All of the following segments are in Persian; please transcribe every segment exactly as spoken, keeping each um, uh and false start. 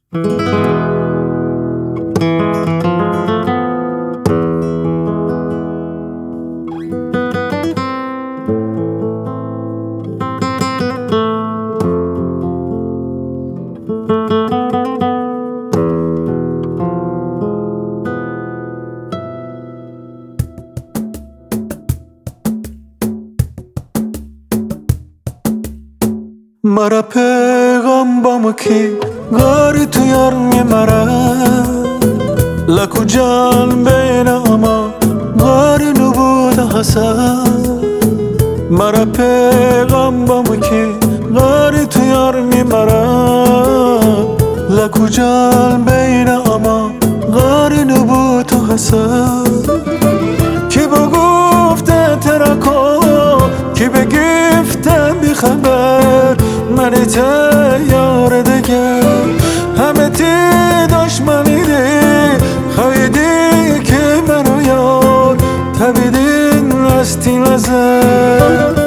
مرا پیغام با مکی گاری تو یارمی مرا لکو جان بین اما گاری نبود حسن مرا پیغام با مکی گاری تو یارمی مرا لکو جان بین اما گاری نبود حسن کی بگفته ترکو کی بگفته بی خبر من یار دیگه همه تی دشمنی دی خواهیدی که منو یار تبیدین رستی نزد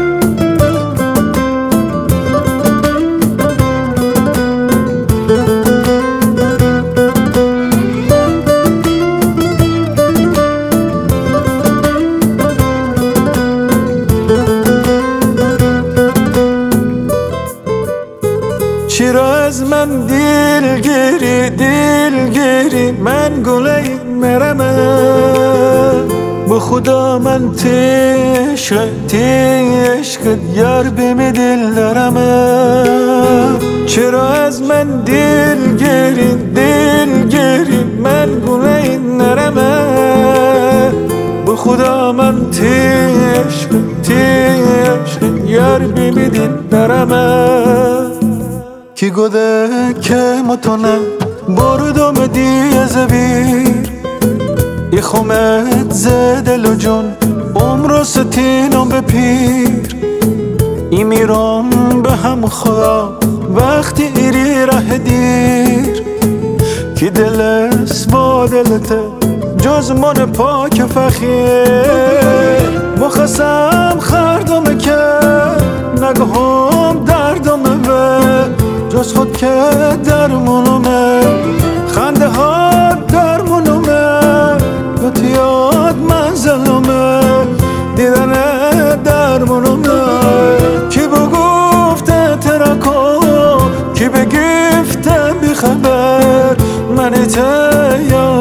چرا از من دلگیری دلگیری من گله مرمه به خدا من تشق تشقت یار بمی دل دارمه چرا از من دلگیری دلگیری من گله نرمه به خدا من تشق تشق یار بمی دل دارمه کی گوده که متونه بردم دیه زبیر ای خومت زدل و جون عمر ستینم به پیر ای میرم به هم خدا وقتی ایری ره دیر کی دلست با دلته جز من پاک فخیر مخصم خردم که نگهم دردم به جز خود که درمونمه خنده ها درمونمه گوتیاد منزلمه دیدن درمونمه کی بگفته ترکو کی بگفته بی خبر من تیار